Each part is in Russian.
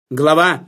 Глава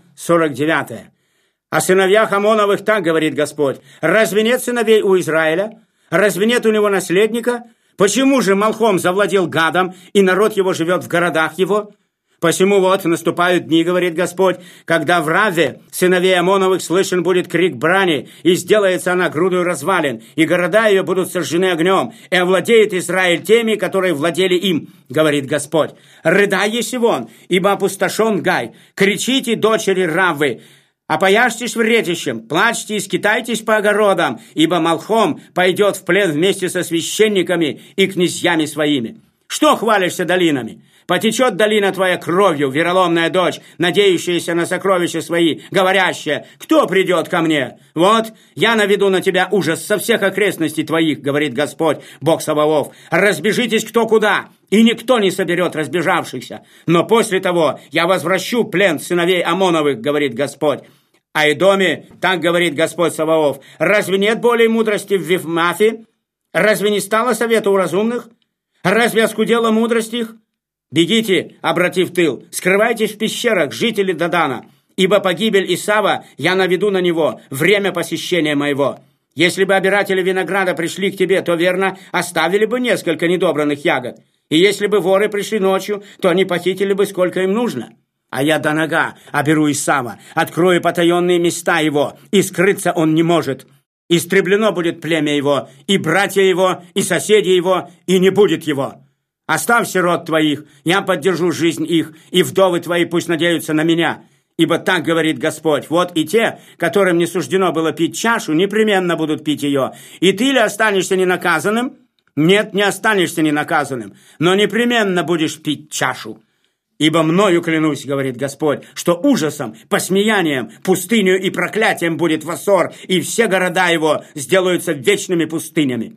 49. О сыновьях Амоновых так говорит Господь: разве нет сыновей у Израиля? Разве нет у него наследника? Почему же Малхом завладел Гадом, и народ его живет в городах его? Посему вот наступают дни, говорит Господь, когда в Раве сыновей Амоновых слышен будет крик брани, и сделается она грудою развалин, и города ее будут сожжены огнем, и овладеет Израиль теми, которые владели им, говорит Господь. Рыдай, Есивон, ибо опустошен Гай, кричите, дочери Раввы, опояжьтесь вретищем, плачьте и скитайтесь по огородам, ибо Малхом пойдет в плен вместе со священниками и князьями своими. Что хвалишься долинами? Потечет долина твоя кровью, вероломная дочь, надеющаяся на сокровища свои, говорящая: кто придет ко мне? Вот, я наведу на тебя ужас со всех окрестностей твоих, говорит Господь, Бог Саваоф. Разбежитесь кто куда, и никто не соберет разбежавшихся. Но после того я возвращу плен сыновей Амоновых, говорит Господь. А Эдоме, так говорит Господь Саваоф: разве нет более мудрости в Вифмафе? Разве не стало совета у разумных? Разве оскудела мудрость их? Бегите, обратив тыл, скрывайтесь в пещерах, жители Дадана, ибо погибель Исава я наведу на него, время посещения моего. Если бы обиратели винограда пришли к тебе, то, верно, оставили бы несколько недобранных ягод. И если бы воры пришли ночью, то они похитили бы сколько им нужно. А я до нога оберу Исава, открою потаенные места его, и скрыться он не может. Истреблено будет племя его, и братья его, и соседи его, и не будет его. Оставь сирот твоих, я поддержу жизнь их, и вдовы твои пусть надеются на меня. Ибо так говорит Господь: вот и те, которым не суждено было пить чашу, непременно будут пить ее. И ты ли останешься ненаказанным? Нет, не останешься ненаказанным, но непременно будешь пить чашу. Ибо мною клянусь, говорит Господь, что ужасом, посмеянием, пустынью и проклятием будет Ассор, и все города его сделаются вечными пустынями.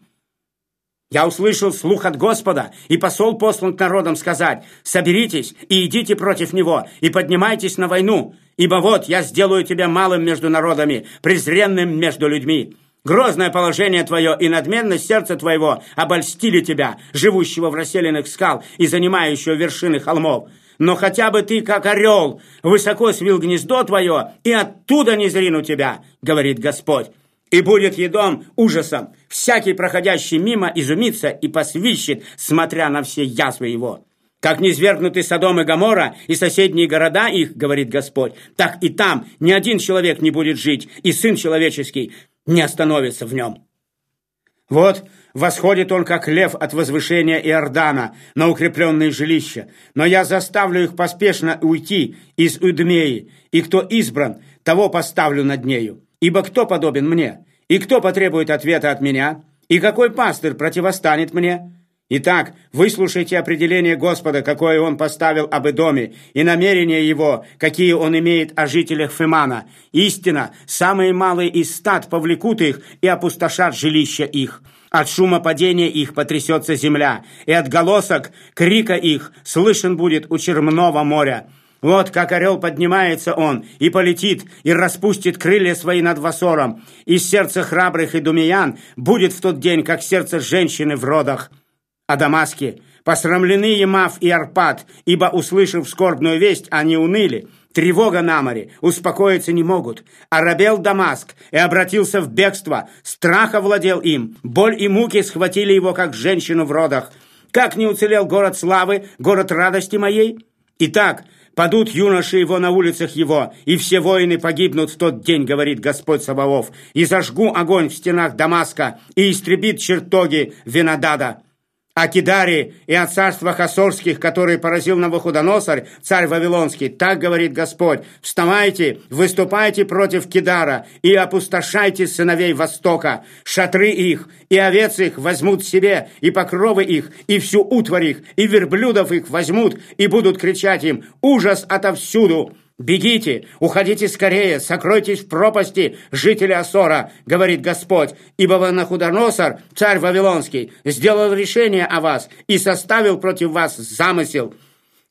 Я услышал слух от Господа, и посол послан к народам сказать: соберитесь и идите против него, и поднимайтесь на войну, ибо вот я сделаю тебя малым между народами, презренным между людьми. Грозное положение твое и надменность сердца твоего обольстили тебя, живущего в расселенных скал и занимающего вершины холмов. Но хотя бы ты, как орел, высоко свил гнездо твое, и оттуда не зрину тебя, говорит Господь. И будет Едом ужасом, всякий проходящий мимо изумится и посвищет, смотря на все язвы его. Как низвергнуты Содом и Гоморра и соседние города их, говорит Господь, так и там ни один человек не будет жить, и Сын Человеческий не остановится в нем. Вот восходит он, как лев от возвышения Иордана, на укрепленные жилища. Но я заставлю их поспешно уйти из Идумеи, и кто избран, того поставлю над нею. Ибо кто подобен мне? И кто потребует ответа от меня? И какой пастырь противостанет мне? Итак, выслушайте определение Господа, какое он поставил об Эдоме, и намерения его, какие он имеет о жителях Фемана. Истина, самые малые из стад повлекут их и опустошат жилища их. От шума падения их потрясется земля, и от голосок крика их слышен будет у Черного моря. Вот как орел поднимается он, и полетит, и распустит крылья свои над Вассором, и сердце храбрых идумеян будет в тот день, как сердце женщины в родах. О Дамаске: посрамлены Емав и Арпад, ибо, услышав скорбную весть, они уныли. Тревога на море, успокоиться не могут. Оробел Дамаск и обратился в бегство, страх овладел им, боль и муки схватили его, как женщину в родах. Как не уцелел город славы, город радости моей? Итак, падут юноши его на улицах его, и все воины погибнут в тот день, говорит Господь Саваоф, и зажгу огонь в стенах Дамаска, и истребит чертоги Винодада. О Кедаре и о царствах ассорских, которые поразил Навуходоносор, царь Вавилонский, так говорит Господь: вставайте, выступайте против Кедара и опустошайте сыновей Востока. Шатры их и овец их возьмут себе, и покровы их, и всю утварь их, и верблюдов их возьмут, и будут кричать им: ужас отовсюду! «Бегите, уходите скорее, сокройтесь в пропасти, жители Ассора, говорит Господь, ибо Навуходоносор, царь Вавилонский, сделал решение о вас и составил против вас замысел.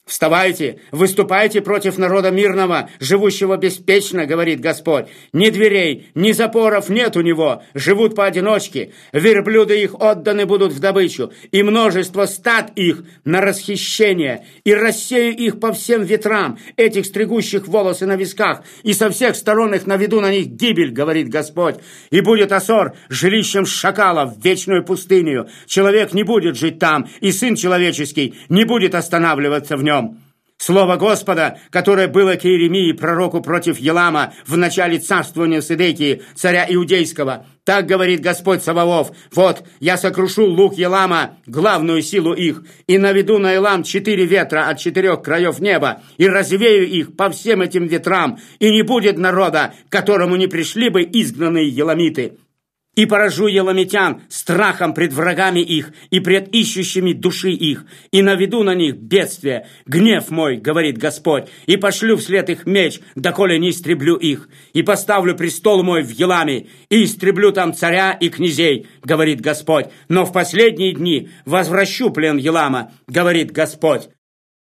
Вставайте, выступайте против народа мирного, живущего беспечно, говорит Господь. Ни дверей, ни запоров нет у него, живут поодиночке. Верблюды их отданы будут в добычу, и множество стад их на расхищение, и рассею их по всем ветрам, этих стригущих волосы на висках, и со всех сторон их наведу на них гибель, говорит Господь. И будет Асор жилищем шакалов в вечную пустыню. Человек не будет жить там, и Сын Человеческий не будет останавливаться в нем. Слово Господа, которое было к Иеремии, пророку против Елама, в начале царствования Седекии, царя Иудейского. Так говорит Господь Саваоф: вот, я сокрушу лук Елама, главную силу их, и наведу на Елам 4 ветра от 4 краев неба, и развею их по всем этим ветрам, и не будет народа, к которому не пришли бы изгнанные еламиты. И поражу еламитян страхом пред врагами их и пред ищущими души их, и наведу на них бедствие, гнев мой, говорит Господь, и пошлю вслед их меч, доколе не истреблю их, и поставлю престол мой в Еламе, и истреблю там царя и князей, говорит Господь, но в последние дни возвращу плен Елама, говорит Господь.